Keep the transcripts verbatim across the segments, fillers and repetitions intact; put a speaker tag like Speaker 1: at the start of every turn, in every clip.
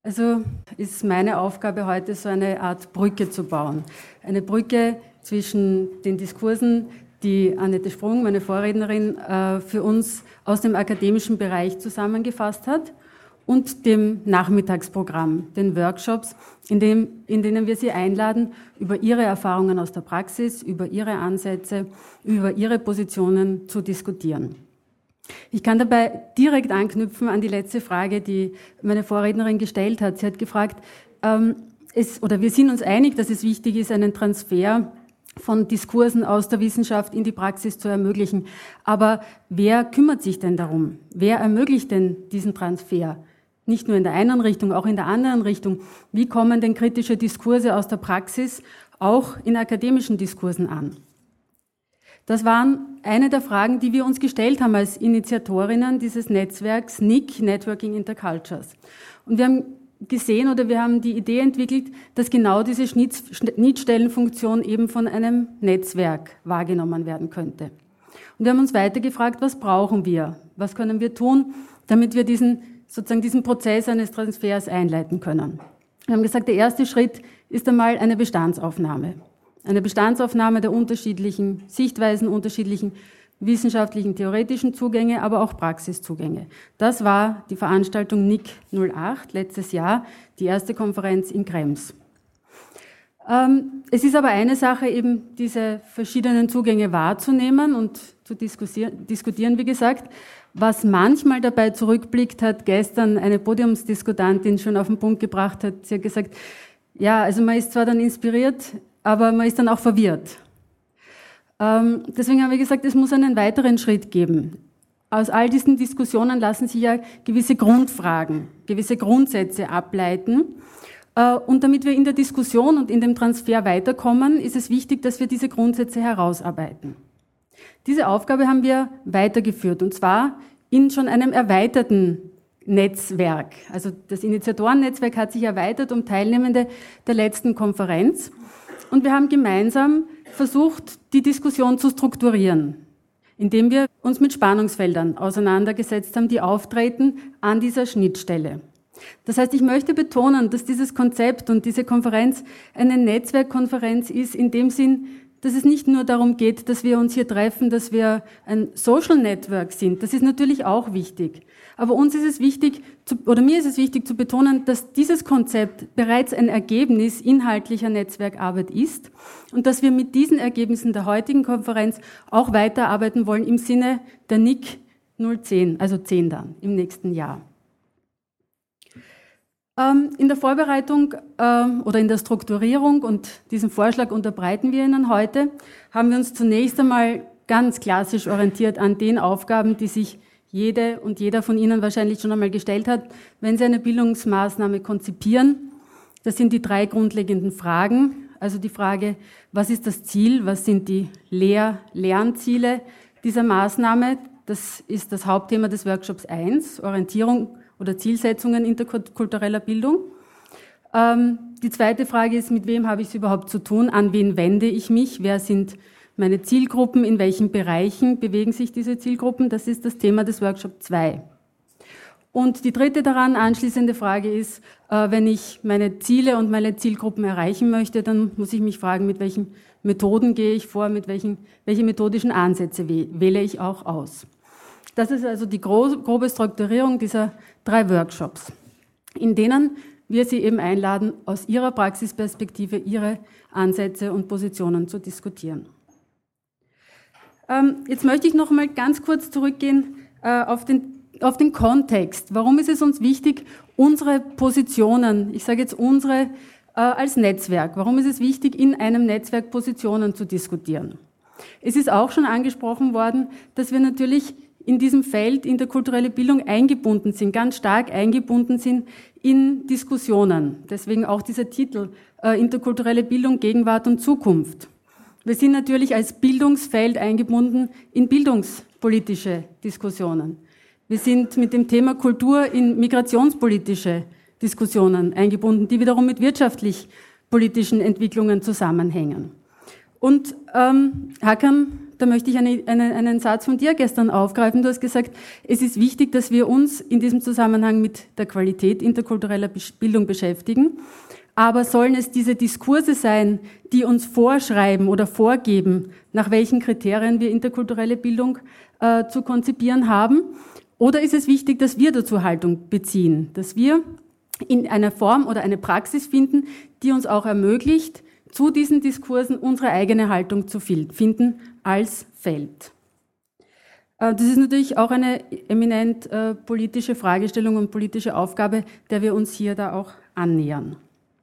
Speaker 1: Also ist meine Aufgabe heute, so eine Art Brücke zu bauen. Eine Brücke zwischen den Diskursen, die Annette Sprung, meine Vorrednerin, für uns aus dem akademischen Bereich zusammengefasst hat, und dem Nachmittagsprogramm, den Workshops, in, dem, in denen wir Sie einladen, über Ihre Erfahrungen aus der Praxis, über Ihre Ansätze, über Ihre Positionen zu diskutieren. Ich kann dabei direkt anknüpfen an die letzte Frage, die meine Vorrednerin gestellt hat. Sie hat gefragt, ähm, es, oder wir sind uns einig, dass es wichtig ist, einen Transfer von Diskursen aus der Wissenschaft in die Praxis zu ermöglichen. Aber wer kümmert sich denn darum? Wer ermöglicht denn diesen Transfer? Nicht nur in der einen Richtung, auch in der anderen Richtung. Wie kommen denn kritische Diskurse aus der Praxis auch in akademischen Diskursen an? Das waren eine der Fragen, die wir uns gestellt haben als Initiatorinnen dieses Netzwerks N I C, Networking Intercultures. Und wir haben gesehen oder wir haben die Idee entwickelt, dass genau diese Schnittstellenfunktion eben von einem Netzwerk wahrgenommen werden könnte. Und wir haben uns weiter gefragt, was brauchen wir? Was können wir tun, damit wir diesen, sozusagen diesen Prozess eines Transfers einleiten können? Wir haben gesagt, der erste Schritt ist einmal eine Bestandsaufnahme. Eine Bestandsaufnahme der unterschiedlichen Sichtweisen, unterschiedlichen wissenschaftlichen, theoretischen Zugänge, aber auch Praxiszugänge. Das war die Veranstaltung N I C null acht letztes Jahr, die erste Konferenz in Krems. Ähm, es ist aber eine Sache, eben diese verschiedenen Zugänge wahrzunehmen und zu diskutieren, wie gesagt. Was manchmal dabei zurückblickt, hat gestern eine Podiumsdiskutantin schon auf den Punkt gebracht, hat sie hat gesagt, ja, also man ist zwar dann inspiriert, aber man ist dann auch verwirrt. Ähm, deswegen haben wir gesagt, es muss einen weiteren Schritt geben. Aus all diesen Diskussionen lassen sich ja gewisse Grundfragen, gewisse Grundsätze ableiten. Äh, und damit wir in der Diskussion und in dem Transfer weiterkommen, ist es wichtig, dass wir diese Grundsätze herausarbeiten. Diese Aufgabe haben wir weitergeführt, und zwar in schon einem erweiterten Netzwerk. Also das Initiatorennetzwerk hat sich erweitert um Teilnehmende der letzten Konferenz. Und wir haben gemeinsam versucht, die Diskussion zu strukturieren, indem wir uns mit Spannungsfeldern auseinandergesetzt haben, die auftreten an dieser Schnittstelle. Das heißt, ich möchte betonen, dass dieses Konzept und diese Konferenz eine Netzwerkkonferenz ist, in dem Sinn, dass es nicht nur darum geht, dass wir uns hier treffen, dass wir ein Social Network sind. Das ist natürlich auch wichtig. Aber uns ist es wichtig, oder mir ist es wichtig zu betonen, dass dieses Konzept bereits ein Ergebnis inhaltlicher Netzwerkarbeit ist und dass wir mit diesen Ergebnissen der heutigen Konferenz auch weiterarbeiten wollen im Sinne der N I C null zehn, also zehn dann, im nächsten Jahr. In der Vorbereitung oder in der Strukturierung, und diesen Vorschlag unterbreiten wir Ihnen heute, haben wir uns zunächst einmal ganz klassisch orientiert an den Aufgaben, die sich jede und jeder von Ihnen wahrscheinlich schon einmal gestellt hat, wenn Sie eine Bildungsmaßnahme konzipieren. Das sind die drei grundlegenden Fragen. Also die Frage, was ist das Ziel, was sind die Lehr-, Lernziele dieser Maßnahme? Das ist das Hauptthema des Workshops eins, Orientierung oder Zielsetzungen interkultureller Bildung. Ähm, die zweite Frage ist, mit wem habe ich es überhaupt zu tun? An wen wende ich mich? Wer sind meine Zielgruppen? In welchen Bereichen bewegen sich diese Zielgruppen? Das ist das Thema des Workshop zwei. Und die dritte daran anschließende Frage ist, äh, wenn ich meine Ziele und meine Zielgruppen erreichen möchte, dann muss ich mich fragen, mit welchen Methoden gehe ich vor, mit welchen, welche methodischen Ansätze wähle ich auch aus. Das ist also die grobe Strukturierung dieser drei Workshops, in denen wir Sie eben einladen, aus Ihrer Praxisperspektive Ihre Ansätze und Positionen zu diskutieren. Jetzt möchte ich noch mal ganz kurz zurückgehen auf den, auf den Kontext. Warum ist es uns wichtig, unsere Positionen, ich sage jetzt unsere als Netzwerk, warum ist es wichtig, in einem Netzwerk Positionen zu diskutieren? Es ist auch schon angesprochen worden, dass wir natürlich in diesem Feld interkulturelle Bildung eingebunden sind, ganz stark eingebunden sind in Diskussionen. Deswegen auch dieser Titel, äh, interkulturelle Bildung, Gegenwart und Zukunft. Wir sind natürlich als Bildungsfeld eingebunden in bildungspolitische Diskussionen. Wir sind mit dem Thema Kultur in migrationspolitische Diskussionen eingebunden, die wiederum mit wirtschaftlich-politischen Entwicklungen zusammenhängen. Und ähm, Hakan da möchte ich eine, eine, einen Satz von dir gestern aufgreifen. Du hast gesagt, es ist wichtig, dass wir uns in diesem Zusammenhang mit der Qualität interkultureller Bildung beschäftigen. Aber sollen es diese Diskurse sein, die uns vorschreiben oder vorgeben, nach welchen Kriterien wir interkulturelle Bildung äh, zu konzipieren haben? Oder ist es wichtig, dass wir dazu Haltung beziehen, dass wir in einer Form oder eine Praxis finden, die uns auch ermöglicht, zu diesen Diskursen unsere eigene Haltung zu finden als Feld? Das ist natürlich auch eine eminent äh, politische Fragestellung und politische Aufgabe, der wir uns hier da auch annähern.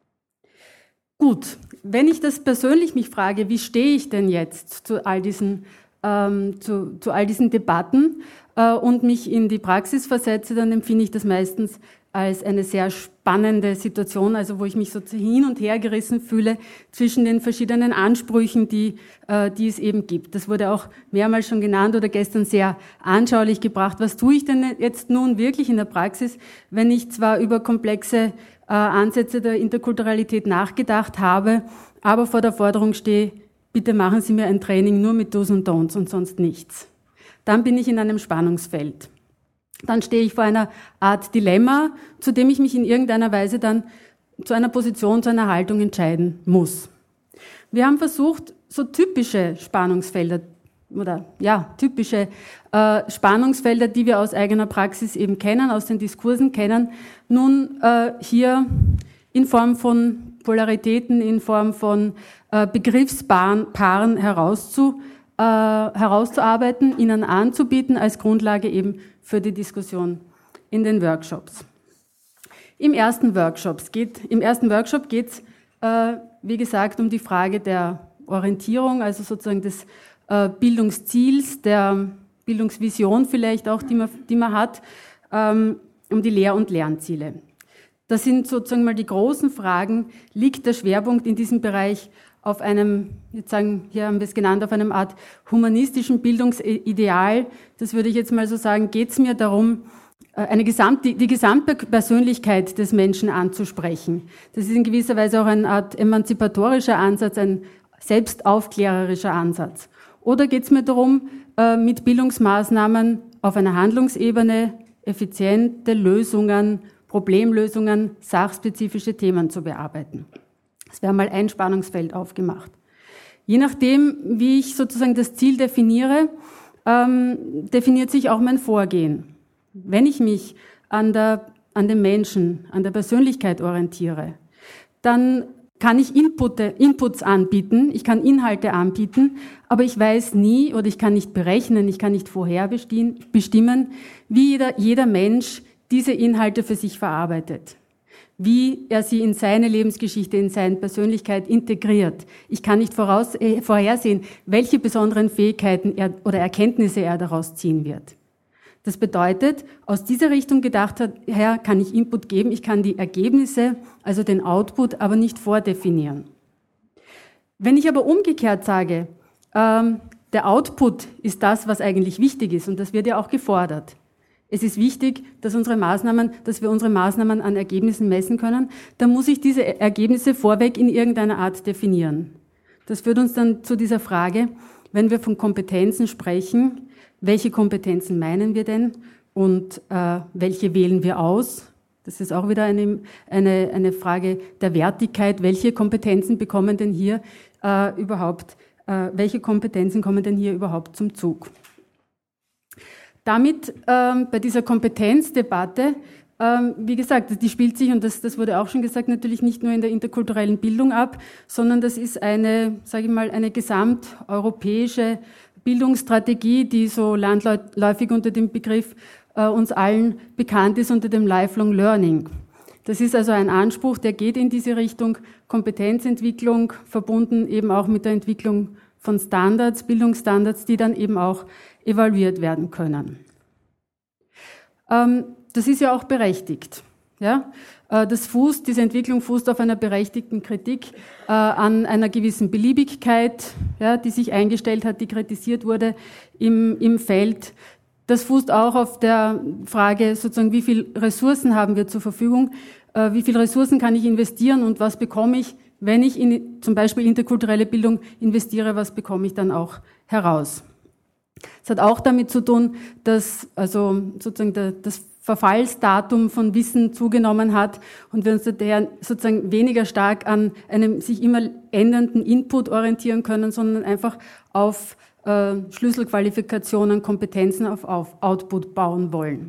Speaker 1: Gut, wenn ich das persönlich mich frage, wie stehe ich denn jetzt zu all diesen, ähm, zu, zu all diesen Debatten äh, und mich in die Praxis versetze, dann empfinde ich das meistens als eine sehr spannende Situation, also wo ich mich so hin und her gerissen fühle zwischen den verschiedenen Ansprüchen, die, äh, die es eben gibt. Das wurde auch mehrmals schon genannt oder gestern sehr anschaulich gebracht. Was tue ich denn jetzt nun wirklich in der Praxis, wenn ich zwar über komplexe äh, Ansätze der Interkulturalität nachgedacht habe, aber vor der Forderung stehe, bitte machen Sie mir ein Training nur mit Do's und Don'ts und sonst nichts. Dann bin ich in einem Spannungsfeld. Dann stehe ich vor einer Art Dilemma, zu dem ich mich in irgendeiner Weise dann zu einer Position, zu einer Haltung entscheiden muss. Wir haben versucht, so typische Spannungsfelder oder ja, typische äh, Spannungsfelder, die wir aus eigener Praxis eben kennen, aus den Diskursen kennen, nun äh, hier in Form von Polaritäten, in Form von äh, Begriffspaaren herauszu, äh, herauszuarbeiten, ihnen anzubieten als Grundlage eben für die Diskussion in den Workshops. Im ersten, Workshops geht, im ersten Workshop geht es, äh, wie gesagt, um die Frage der Orientierung, also sozusagen des äh, Bildungsziels, der Bildungsvision vielleicht auch, die man, die man hat, ähm, um die Lehr- und Lernziele. Das sind sozusagen mal die großen Fragen. Liegt der Schwerpunkt in diesem Bereich auf einem, jetzt sagen, hier haben wir es genannt, auf einem Art humanistischen Bildungsideal? Das würde ich jetzt mal so sagen, geht es mir darum, eine Gesamt, die, die Gesamtpersönlichkeit des Menschen anzusprechen. Das ist in gewisser Weise auch eine Art emanzipatorischer Ansatz, ein selbstaufklärerischer Ansatz. Oder geht es mir darum, mit Bildungsmaßnahmen auf einer Handlungsebene effiziente Lösungen, Problemlösungen, sachspezifische Themen zu bearbeiten? Das wäre mal ein Spannungsfeld aufgemacht. Je nachdem, wie ich sozusagen das Ziel definiere, ähm, definiert sich auch mein Vorgehen. Wenn ich mich an der, an dem Menschen, an der Persönlichkeit orientiere, dann kann ich Input, Inputs anbieten, ich kann Inhalte anbieten, aber ich weiß nie oder ich kann nicht berechnen, ich kann nicht vorher bestimmen, wie jeder, jeder Mensch diese Inhalte für sich verarbeitet, wie er sie in seine Lebensgeschichte, in seine Persönlichkeit integriert. Ich kann nicht voraus, äh, vorhersehen, welche besonderen Fähigkeiten er, oder Erkenntnisse er daraus ziehen wird. Das bedeutet, aus dieser Richtung gedacht her kann ich Input geben, ich kann die Ergebnisse, also den Output, aber nicht vordefinieren. Wenn ich aber umgekehrt sage, ähm, der Output ist das, was eigentlich wichtig ist, und das wird ja auch gefordert. Es ist wichtig, dass unsere Maßnahmen, dass wir unsere Maßnahmen an Ergebnissen messen können, dann muss ich diese Ergebnisse vorweg in irgendeiner Art definieren. Das führt uns dann zu dieser Frage, wenn wir von Kompetenzen sprechen, welche Kompetenzen meinen wir denn und äh, welche wählen wir aus? Das ist auch wieder eine, eine, eine Frage der Wertigkeit. Welche Kompetenzen bekommen denn hier äh, überhaupt, äh, welche Kompetenzen kommen denn hier überhaupt zum Zug? Damit ähm, bei dieser Kompetenzdebatte, ähm, wie gesagt, die spielt sich, und das, das wurde auch schon gesagt, natürlich nicht nur in der interkulturellen Bildung ab, sondern das ist eine, sage ich mal, eine gesamteuropäische Bildungsstrategie, die so landläufig unter dem Begriff äh, uns allen bekannt ist, unter dem Lifelong Learning. Das ist also ein Anspruch, der geht in diese Richtung, Kompetenzentwicklung, verbunden eben auch mit der Entwicklung von Standards, Bildungsstandards, die dann eben auch evaluiert werden können. Ähm, das ist ja auch berechtigt. Ja? Äh, das fußt, diese Entwicklung fußt auf einer berechtigten Kritik äh, an einer gewissen Beliebigkeit, ja, die sich eingestellt hat, die kritisiert wurde im, im Feld. Das fußt auch auf der Frage, sozusagen, wie viel Ressourcen haben wir zur Verfügung, äh, wie viel Ressourcen kann ich investieren und was bekomme ich wenn ich in zum Beispiel interkulturelle Bildung investiere, was bekomme ich dann auch heraus? Es hat auch damit zu tun, dass also sozusagen der, das Verfallsdatum von Wissen zugenommen hat und wir uns daher sozusagen weniger stark an einem sich immer ändernden Input orientieren können, sondern einfach auf äh, Schlüsselqualifikationen, Kompetenzen, auf, auf Output bauen wollen.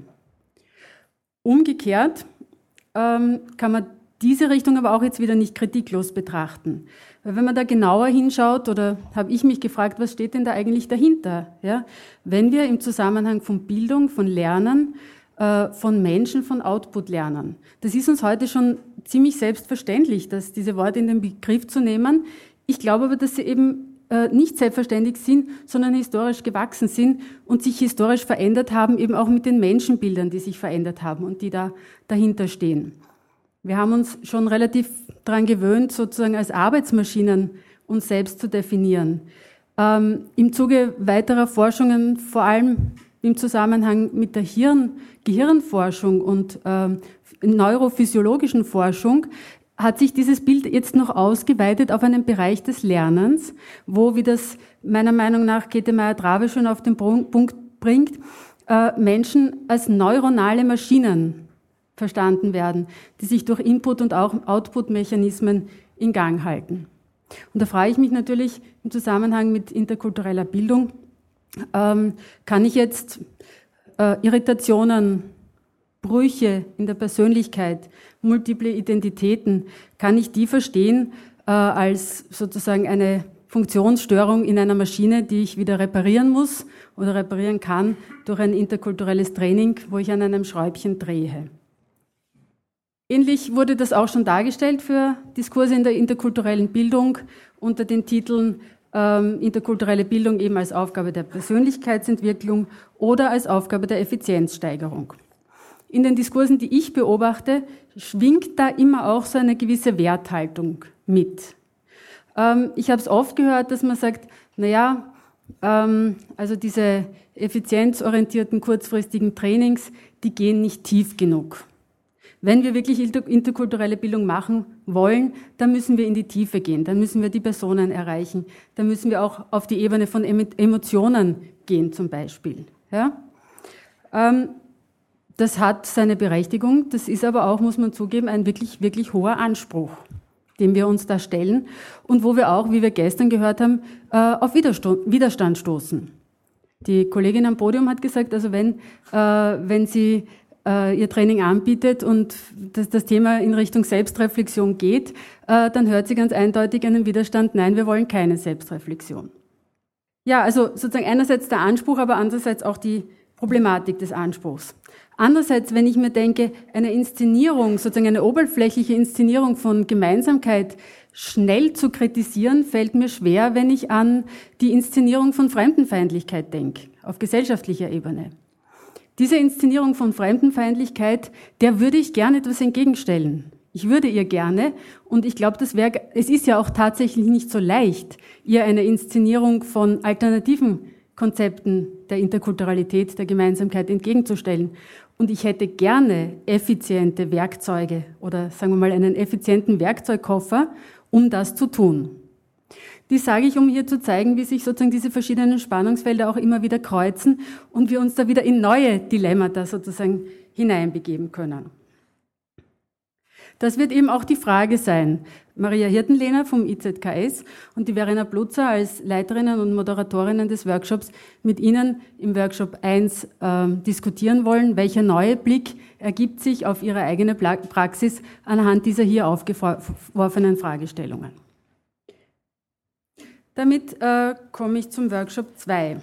Speaker 1: Umgekehrt ähm, kann man diese Richtung aber auch jetzt wieder nicht kritiklos betrachten. Weil wenn man da genauer hinschaut, oder habe ich mich gefragt, was steht denn da eigentlich dahinter? Ja? Wenn wir im Zusammenhang von Bildung, von Lernen, äh, von Menschen, von Output lernen. Das ist uns heute schon ziemlich selbstverständlich, dass diese Worte in den Begriff zu nehmen. Ich glaube aber, dass sie eben äh, nicht selbstverständlich sind, sondern historisch gewachsen sind und sich historisch verändert haben, eben auch mit den Menschenbildern, die sich verändert haben und die da dahinter stehen. Wir haben uns schon relativ daran gewöhnt, sozusagen als Arbeitsmaschinen uns selbst zu definieren. Ähm, im Zuge weiterer Forschungen, vor allem im Zusammenhang mit der Hirn, Gehirnforschung und ähm, neurophysiologischen Forschung, hat sich dieses Bild jetzt noch ausgeweitet auf einen Bereich des Lernens, wo, wie das meiner Meinung nach Käthe Meyer-Drave schon auf den Punkt bringt, äh, Menschen als neuronale Maschinen verstanden werden, die sich durch Input- und auch Output-Mechanismen in Gang halten. Und da frage ich mich natürlich im Zusammenhang mit interkultureller Bildung, ähm, kann ich jetzt äh, Irritationen, Brüche in der Persönlichkeit, multiple Identitäten, kann ich die verstehen äh, als sozusagen eine Funktionsstörung in einer Maschine, die ich wieder reparieren muss oder reparieren kann durch ein interkulturelles Training, wo ich an einem Schräubchen drehe. Ähnlich wurde das auch schon dargestellt für Diskurse in der interkulturellen Bildung unter den Titeln ähm, interkulturelle Bildung eben als Aufgabe der Persönlichkeitsentwicklung oder als Aufgabe der Effizienzsteigerung. In den Diskursen, die ich beobachte, schwingt da immer auch so eine gewisse Werthaltung mit. Ähm, ich habe es oft gehört, dass man sagt, naja, ähm, also diese effizienzorientierten kurzfristigen Trainings, die gehen nicht tief genug. Wenn wir wirklich interkulturelle Bildung machen wollen, dann müssen wir in die Tiefe gehen, dann müssen wir die Personen erreichen, dann müssen wir auch auf die Ebene von Emotionen gehen zum Beispiel. Ja? Ähm, das hat seine Berechtigung, das ist aber auch, muss man zugeben, ein wirklich, wirklich hoher Anspruch, den wir uns da stellen und wo wir auch, wie wir gestern gehört haben, äh, auf Widerstand stoßen. Die Kollegin am Podium hat gesagt, also wenn, äh, wenn sie ihr Training anbietet und das, das Thema in Richtung Selbstreflexion geht, äh, dann hört sie ganz eindeutig einen Widerstand, nein, wir wollen keine Selbstreflexion. Ja, also sozusagen einerseits der Anspruch, aber andererseits auch die Problematik des Anspruchs. Andererseits, wenn ich mir denke, eine Inszenierung, sozusagen eine oberflächliche Inszenierung von Gemeinsamkeit schnell zu kritisieren, fällt mir schwer, wenn ich an die Inszenierung von Fremdenfeindlichkeit denke, auf gesellschaftlicher Ebene. Diese Inszenierung von Fremdenfeindlichkeit, der würde ich gerne etwas entgegenstellen. Ich würde ihr gerne, und ich glaube, das wäre, es ist ja auch tatsächlich nicht so leicht, ihr eine Inszenierung von alternativen Konzepten der Interkulturalität, der Gemeinsamkeit entgegenzustellen. Und ich hätte gerne effiziente Werkzeuge oder sagen wir mal einen effizienten Werkzeugkoffer, um das zu tun. Die sage ich, um hier zu zeigen, wie sich sozusagen diese verschiedenen Spannungsfelder auch immer wieder kreuzen und wir uns da wieder in neue Dilemmata sozusagen hineinbegeben können. Das wird eben auch die Frage sein. Maria Hirtenlehner vom I Z K S und die Verena Blutzer als Leiterinnen und Moderatorinnen des Workshops mit Ihnen im Workshop eins äh, diskutieren wollen, welcher neue Blick ergibt sich auf Ihre eigene Praxis anhand dieser hier aufgeworfenen Fragestellungen. Damit äh, komme ich zum Workshop zwei.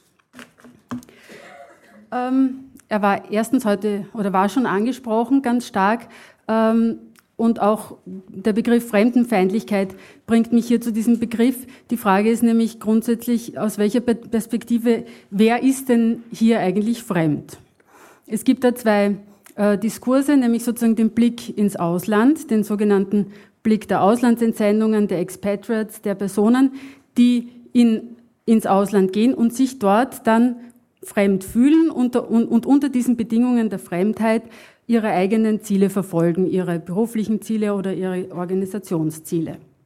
Speaker 1: Ähm, er war erstens heute oder war schon angesprochen, ganz stark. Ähm, und auch der Begriff Fremdenfeindlichkeit bringt mich hier zu diesem Begriff. Die Frage ist nämlich grundsätzlich, aus welcher Perspektive, wer ist denn hier eigentlich fremd? Es gibt da zwei äh, Diskurse, nämlich sozusagen den Blick ins Ausland, den sogenannten Blick der Auslandsentsendungen, der Expatriates, der Personen, die in, ins Ausland gehen und sich dort dann fremd fühlen unter, und, und unter diesen Bedingungen der Fremdheit ihre eigenen Ziele verfolgen, ihre beruflichen Ziele oder ihre Organisationsziele.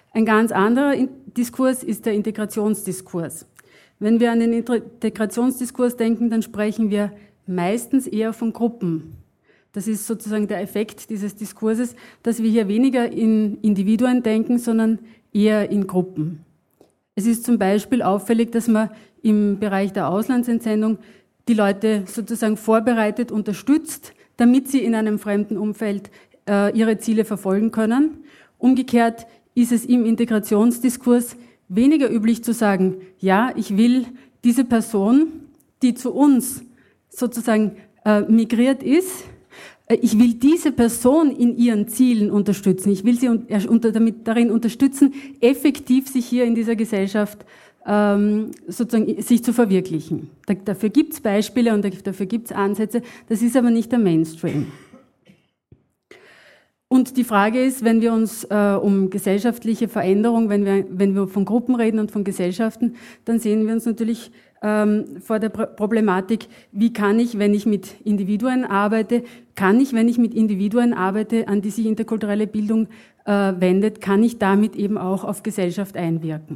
Speaker 1: Ein ganz anderer Diskurs ist der Integrationsdiskurs. Wenn wir an den Integrationsdiskurs denken, dann sprechen wir meistens eher von Gruppen. Das ist sozusagen der Effekt dieses Diskurses, dass wir hier weniger in Individuen denken, sondern eher in Gruppen. Es ist zum Beispiel auffällig, dass man im Bereich der Auslandsentsendung die Leute sozusagen vorbereitet, unterstützt, damit sie in einem fremden Umfeld äh, ihre Ziele verfolgen können. Umgekehrt ist es im Integrationsdiskurs weniger üblich zu sagen, ja, ich will diese Person, die zu uns sozusagen äh, migriert ist, äh, ich will diese Person in ihren Zielen unterstützen. Ich will sie un- unter, damit darin unterstützen, effektiv sich hier in dieser Gesellschaft ähm, sozusagen sich zu verwirklichen. Da, dafür gibt es Beispiele und dafür gibt es Ansätze. Das ist aber nicht der Mainstream. Und die Frage ist, wenn wir uns äh, um gesellschaftliche Veränderung, wenn wir, wenn wir von Gruppen reden und von Gesellschaften, dann sehen wir uns natürlich ähm, vor der Pro- Problematik, wie kann ich, wenn ich mit Individuen arbeite, kann ich, wenn ich mit Individuen arbeite, an die sich interkulturelle Bildung äh, wendet, kann ich damit eben auch auf Gesellschaft einwirken.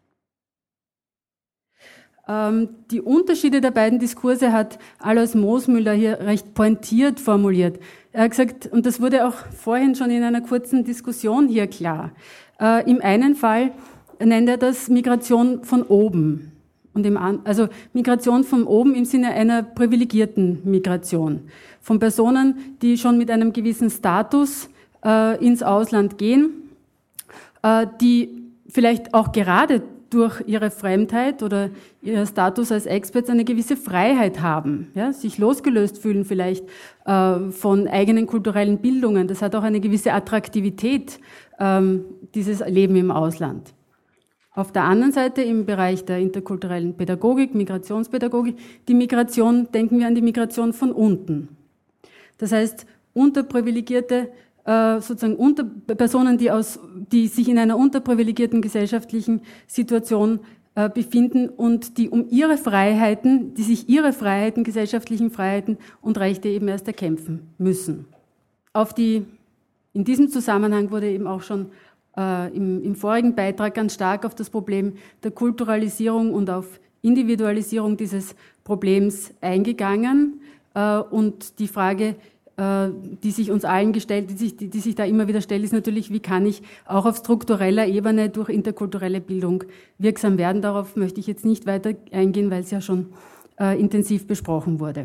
Speaker 1: Ähm, die Unterschiede der beiden Diskurse hat Alois Moosmüller hier recht pointiert formuliert. Er hat gesagt, und das wurde auch vorhin schon in einer kurzen Diskussion hier klar, äh, im einen Fall nennt er das Migration von oben. Und im an, also Migration von oben im Sinne einer privilegierten Migration. Von Personen, die schon mit einem gewissen Status äh, ins Ausland gehen, äh, die vielleicht auch gerade durch ihre Fremdheit oder ihr Status als Experts eine gewisse Freiheit haben, ja, sich losgelöst fühlen vielleicht äh, von eigenen kulturellen Bildungen. Das hat auch eine gewisse Attraktivität, ähm, dieses Leben im Ausland. Auf der anderen Seite im Bereich der interkulturellen Pädagogik, Migrationspädagogik, die Migration, denken wir an die Migration von unten. Das heißt, unterprivilegierte sozusagen unter, Personen, die, aus, die sich in einer unterprivilegierten gesellschaftlichen Situation äh, befinden und die um ihre Freiheiten, die sich ihre Freiheiten, gesellschaftlichen Freiheiten und Rechte eben erst erkämpfen müssen. Auf die, in diesem Zusammenhang wurde eben auch schon äh, im, im vorigen Beitrag ganz stark auf das Problem der Kulturalisierung und auf Individualisierung dieses Problems eingegangen äh, und die Frage, die sich uns allen gestellt, die sich, die, die sich da immer wieder stellt, ist natürlich, wie kann ich auch auf struktureller Ebene durch interkulturelle Bildung wirksam werden. Darauf möchte ich jetzt nicht weiter eingehen, weil es ja schon äh, intensiv besprochen wurde.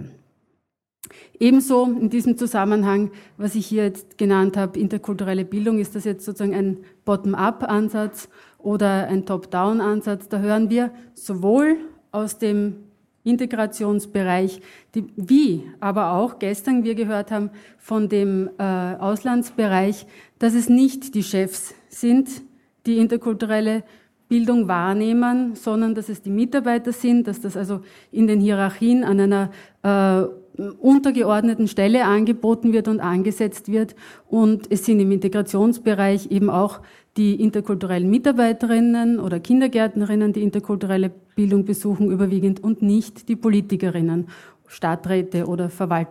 Speaker 1: Ebenso in diesem Zusammenhang, was ich hier jetzt genannt habe, interkulturelle Bildung, ist das jetzt sozusagen ein Bottom-up-Ansatz oder ein Top-down-Ansatz. Da hören wir sowohl aus dem Integrationsbereich, die, wie aber auch gestern wir gehört haben von dem äh, Auslandsbereich, dass es nicht die Chefs sind, die interkulturelle Bildung wahrnehmen, sondern dass es die Mitarbeiter sind, dass das also in den Hierarchien an einer äh, untergeordneten Stelle angeboten wird und angesetzt wird. Und es sind im Integrationsbereich eben auch die interkulturellen Mitarbeiterinnen oder Kindergärtnerinnen, die interkulturelle Bildung besuchen, überwiegend und nicht die Politikerinnen, Stadträte oder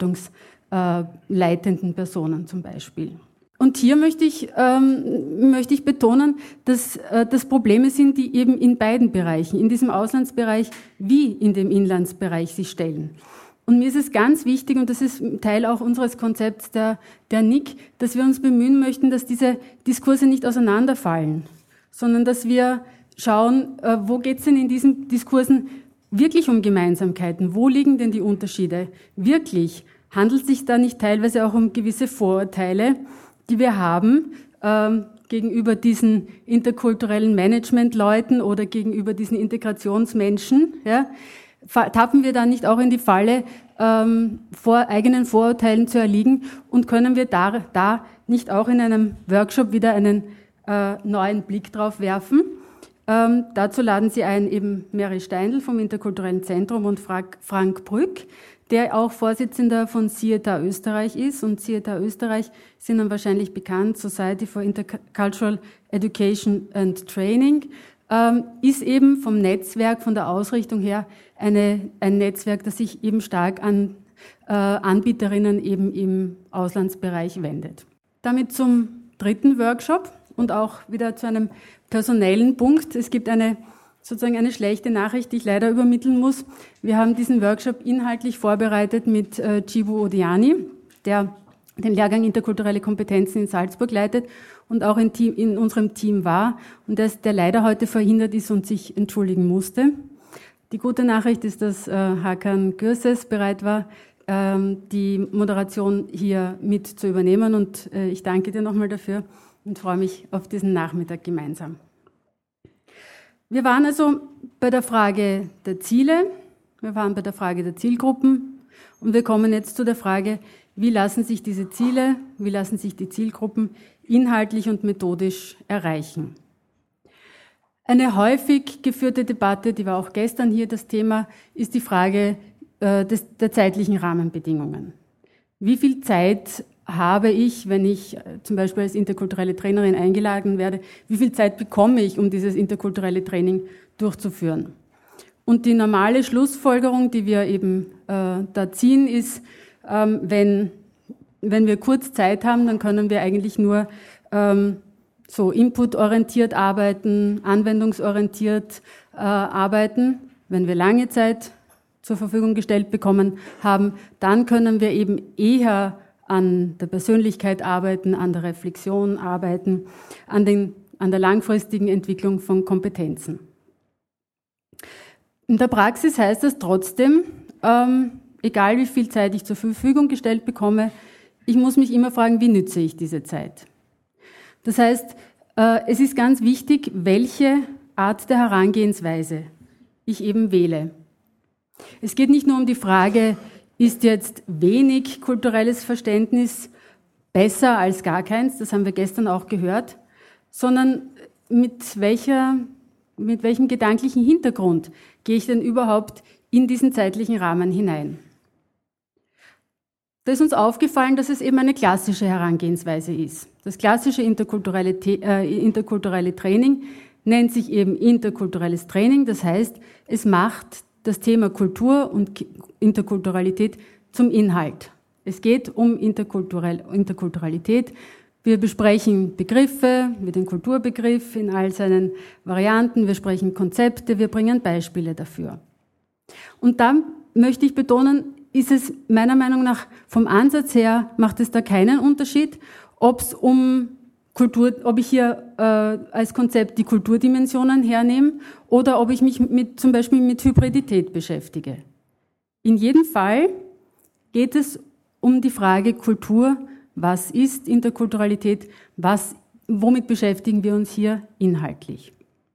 Speaker 1: verwaltungsleitenden Personen zum Beispiel. Und hier möchte ich, ähm, möchte ich betonen, dass äh, das Probleme sind, die eben in beiden Bereichen, in diesem Auslandsbereich wie in dem Inlandsbereich sich stellen. Und mir ist es ganz wichtig, und das ist Teil auch unseres Konzepts der, der N I C, dass wir uns bemühen möchten, dass diese Diskurse nicht auseinanderfallen, sondern dass wir schauen, wo geht es denn in diesen Diskursen wirklich um Gemeinsamkeiten? Wo liegen denn die Unterschiede? Wirklich? Handelt es sich da nicht teilweise auch um gewisse Vorurteile, die wir haben ähm, gegenüber diesen interkulturellen Managementleuten oder gegenüber diesen Integrationsmenschen, ja? Tappen wir da nicht auch in die Falle, ähm, vor eigenen Vorurteilen zu erliegen und können wir da, da nicht auch in einem Workshop wieder einen äh, neuen Blick drauf werfen? Ähm, dazu laden Sie ein eben Mary Steindl vom Interkulturellen Zentrum und Frank, Frank Brück, der auch Vorsitzender von CIETA Österreich ist. Und CIETA Österreich sind dann wahrscheinlich bekannt, Society for Intercultural Education and Training, ähm, ist eben vom Netzwerk, von der Ausrichtung her eine, ein Netzwerk, das sich eben stark an äh, Anbieterinnen eben im Auslandsbereich wendet. Damit zum dritten Workshop. und auch wieder zu einem personellen Punkt. Es gibt eine sozusagen eine schlechte Nachricht, die ich leider übermitteln muss. Wir haben diesen Workshop inhaltlich vorbereitet mit äh, Chibu Odiani, der den Lehrgang Interkulturelle Kompetenzen in Salzburg leitet und auch in, Team, in unserem Team war und der, der leider heute verhindert ist und sich entschuldigen musste. Die gute Nachricht ist, dass äh, Hakan Gürses bereit war, ähm, die Moderation hier mit zu übernehmen und äh, ich danke dir nochmal dafür und freue mich auf diesen Nachmittag gemeinsam. Wir waren also bei der Frage der Ziele, wir waren bei der Frage der Zielgruppen und wir kommen jetzt zu der Frage, wie lassen sich diese Ziele, wie lassen sich die Zielgruppen inhaltlich und methodisch erreichen. Eine häufig geführte Debatte, die war auch gestern hier das Thema, ist die Frage äh, des, der zeitlichen Rahmenbedingungen. Wie viel Zeit habe ich, wenn ich äh, zum Beispiel als interkulturelle Trainerin eingeladen werde, wie viel Zeit bekomme ich, um dieses interkulturelle Training durchzuführen? Und die normale Schlussfolgerung, die wir eben äh, da ziehen, ist, ähm, wenn, wenn wir kurz Zeit haben, dann können wir eigentlich nur ähm, so inputorientiert arbeiten, anwendungsorientiert äh, arbeiten. Wenn wir lange Zeit zur Verfügung gestellt bekommen haben, dann können wir eben eher an der Persönlichkeit arbeiten, an der Reflexion arbeiten, an, den, an der langfristigen Entwicklung von Kompetenzen. In der Praxis heißt das trotzdem, ähm, egal wie viel Zeit ich zur Verfügung gestellt bekomme, ich muss mich immer fragen, wie nütze ich diese Zeit? Das heißt, äh, es ist ganz wichtig, welche Art der Herangehensweise ich eben wähle. Es geht nicht nur um die Frage, ist jetzt wenig kulturelles Verständnis besser als gar keins, das haben wir gestern auch gehört, sondern mit welcher, mit welchem gedanklichen Hintergrund gehe ich denn überhaupt in diesen zeitlichen Rahmen hinein? Da ist uns aufgefallen, dass es eben eine klassische Herangehensweise ist. Das klassische interkulturelle, äh, interkulturelle Training nennt sich eben interkulturelles Training, das heißt, es macht das Thema Kultur und Interkulturalität zum Inhalt. Es geht um Interkulturell, Interkulturalität. Wir besprechen Begriffe, wie den Kulturbegriff in all seinen Varianten, wir sprechen Konzepte, wir bringen Beispiele dafür. Und dann möchte ich betonen, ist es meiner Meinung nach vom Ansatz her, macht es da keinen Unterschied, ob es um Kultur, ob ich hier äh, als Konzept die Kulturdimensionen hernehme oder ob ich mich mit, zum Beispiel mit Hybridität beschäftige. In jedem Fall geht es um die Frage Kultur, was ist Interkulturalität, was, womit beschäftigen wir uns hier inhaltlich.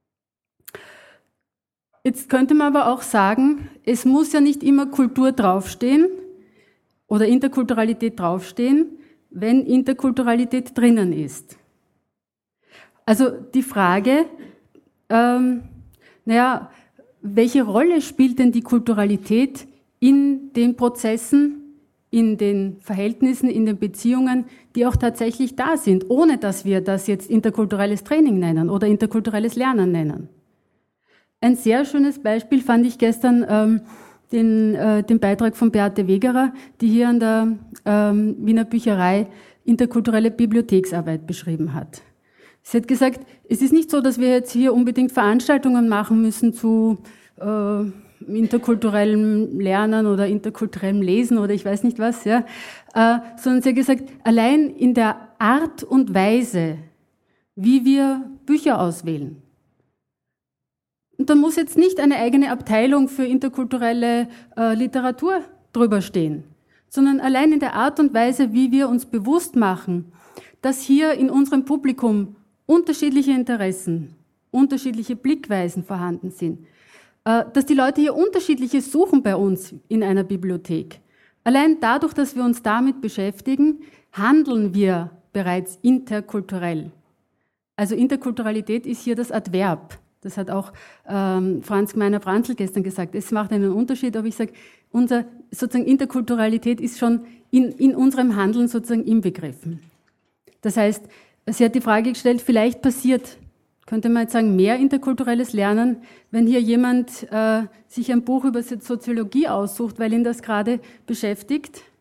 Speaker 1: Jetzt könnte man aber auch sagen, es muss ja nicht immer Kultur draufstehen oder Interkulturalität draufstehen, wenn Interkulturalität drinnen ist. Also die Frage, ähm, naja, welche Rolle spielt denn die Kulturalität in den Prozessen, in den Verhältnissen, in den Beziehungen, die auch tatsächlich da sind, ohne dass wir das jetzt interkulturelles Training nennen oder interkulturelles Lernen nennen. Ein sehr schönes Beispiel fand ich gestern ähm, den, äh, den Beitrag von Beate Wegerer, die hier an der ähm, Wiener Bücherei interkulturelle Bibliotheksarbeit beschrieben hat. Sie hat gesagt, es ist nicht so, dass wir jetzt hier unbedingt Veranstaltungen machen müssen zu äh, interkulturellem Lernen oder interkulturellem Lesen oder ich weiß nicht was, ja, äh, sondern sie hat gesagt, allein in der Art und Weise, wie wir Bücher auswählen. Und da muss jetzt nicht eine eigene Abteilung für interkulturelle äh, Literatur drüber stehen, sondern allein in der Art und Weise, wie wir uns bewusst machen, dass hier in unserem Publikum unterschiedliche Interessen, unterschiedliche Blickweisen vorhanden sind, äh, dass die Leute hier unterschiedliches suchen bei uns in einer Bibliothek. Allein dadurch, dass wir uns damit beschäftigen, handeln wir bereits interkulturell. Also Interkulturalität ist hier das Adverb. Das hat auch ähm, Franz Gmeiner-Franzl gestern gesagt. Es macht einen Unterschied, ob ich sage, unser sozusagen Interkulturalität ist schon in, in unserem Handeln sozusagen inbegriffen. Das heißt, sie hat die Frage gestellt, vielleicht passiert, könnte man jetzt sagen, mehr interkulturelles Lernen, wenn hier jemand äh, sich ein Buch über Soziologie aussucht, weil ihn das gerade beschäftigt,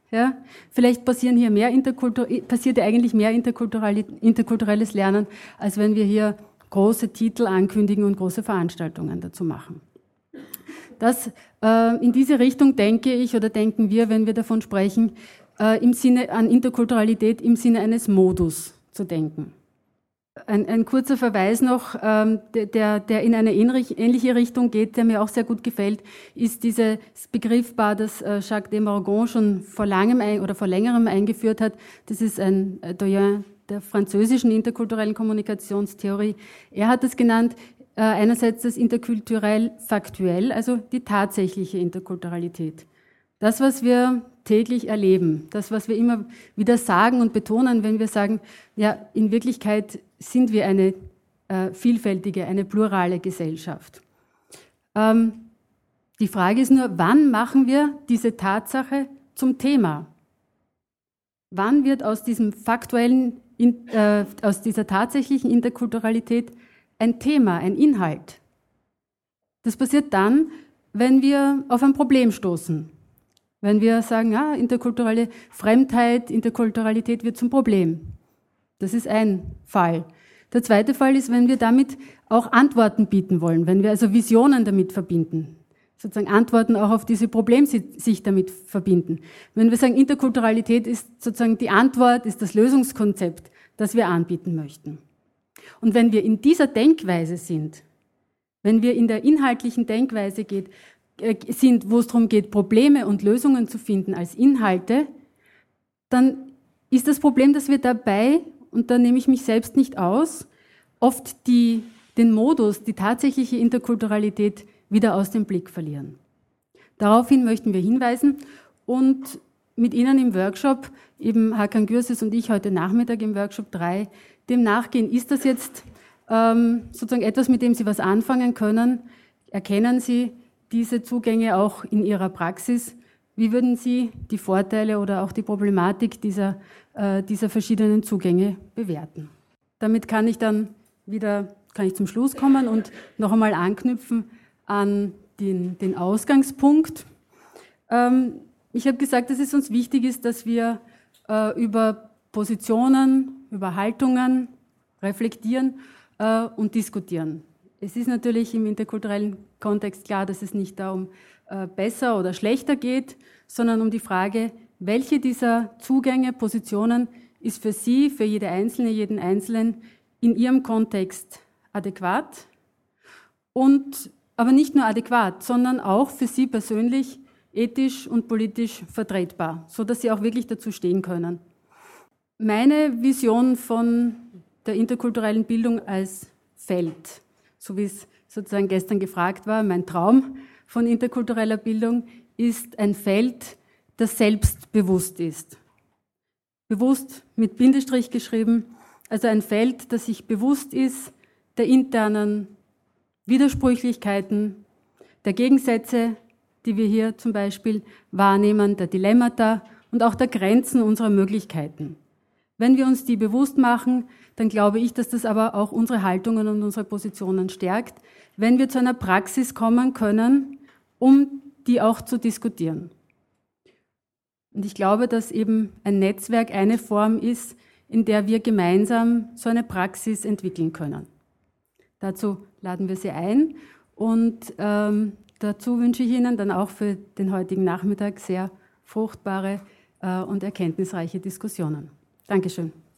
Speaker 1: Ja? Vielleicht passieren hier mehr Interkultur, passiert ja eigentlich mehr interkulturelles Lernen, als wenn wir hier große Titel ankündigen und große Veranstaltungen dazu machen. Das, äh, in diese Richtung denke ich oder denken wir, wenn wir davon sprechen, äh, im Sinne an Interkulturalität im Sinne eines Modus zu denken. Ein, ein kurzer Verweis noch, ähm, der, der in eine ähnliche Richtung geht, der mir auch sehr gut gefällt, ist dieses Begriffspaar, das äh, Jacques de Morgan schon vor langem ein, oder vor längerem eingeführt hat. Das ist ein äh, Doyen der französischen interkulturellen Kommunikationstheorie. Er hat es genannt, äh, einerseits das interkulturell faktuell, also die tatsächliche Interkulturalität. Das, was wir täglich erleben, das, was wir immer wieder sagen und betonen, wenn wir sagen, ja, in Wirklichkeit sind wir eine äh, vielfältige, eine plurale Gesellschaft. Ähm, die Frage ist nur, wann machen wir diese Tatsache zum Thema? Wann wird aus diesem faktuellen, in, äh, aus dieser tatsächlichen Interkulturalität ein Thema, ein Inhalt? Das passiert dann, wenn wir auf ein Problem stoßen. Wenn wir sagen, ja, interkulturelle Fremdheit, Interkulturalität wird zum Problem. Das ist ein Fall. Der zweite Fall ist, wenn wir damit auch Antworten bieten wollen, wenn wir also Visionen damit verbinden, sozusagen Antworten auch auf diese Problemsicht damit verbinden. Wenn wir sagen, Interkulturalität ist sozusagen die Antwort, ist das Lösungskonzept, das wir anbieten möchten. Und wenn wir in dieser Denkweise sind, wenn wir in der inhaltlichen Denkweise geht, sind, wo es darum geht, Probleme und Lösungen zu finden als Inhalte, dann ist das Problem, dass wir dabei, und da nehme ich mich selbst nicht aus, oft die, den Modus, die tatsächliche Interkulturalität wieder aus dem Blick verlieren. Daraufhin möchten wir hinweisen und mit Ihnen im Workshop, eben Hakan Gürses und ich heute Nachmittag im Workshop drei, dem nachgehen. Ist das jetzt ähm, sozusagen etwas, mit dem Sie was anfangen können? Erkennen Sie diese Zugänge auch in Ihrer Praxis? Wie würden Sie die Vorteile oder auch die Problematik dieser, äh, dieser verschiedenen Zugänge bewerten? Damit kann ich dann wieder kann ich zum Schluss kommen und noch einmal anknüpfen an den, den Ausgangspunkt. Ähm, ich habe gesagt, dass es uns wichtig ist, dass wir äh, über Positionen, über Haltungen reflektieren äh, und diskutieren. Es ist natürlich im interkulturellen Kontext klar, dass es nicht darum äh, besser oder schlechter geht, sondern um die Frage, welche dieser Zugänge, Positionen ist für Sie, für jede Einzelne, jeden Einzelnen in Ihrem Kontext adäquat und aber nicht nur adäquat, sondern auch für Sie persönlich ethisch und politisch vertretbar, so dass Sie auch wirklich dazu stehen können. Meine Vision von der interkulturellen Bildung als Feld, so wie es sozusagen gestern gefragt war, mein Traum von interkultureller Bildung ist ein Feld, das selbstbewusst ist. Bewusst mit Bindestrich geschrieben, also ein Feld, das sich bewusst ist der internen Widersprüchlichkeiten, der Gegensätze, die wir hier zum Beispiel wahrnehmen, der Dilemmata und auch der Grenzen unserer Möglichkeiten. Wenn wir uns die bewusst machen, dann glaube ich, dass das aber auch unsere Haltungen und unsere Positionen stärkt, wenn wir zu einer Praxis kommen können, um die auch zu diskutieren. Und ich glaube, dass eben ein Netzwerk eine Form ist, in der wir gemeinsam so eine Praxis entwickeln können. Dazu laden wir Sie ein und ähm, dazu wünsche ich Ihnen dann auch für den heutigen Nachmittag sehr fruchtbare äh, und erkenntnisreiche Diskussionen. Dankeschön.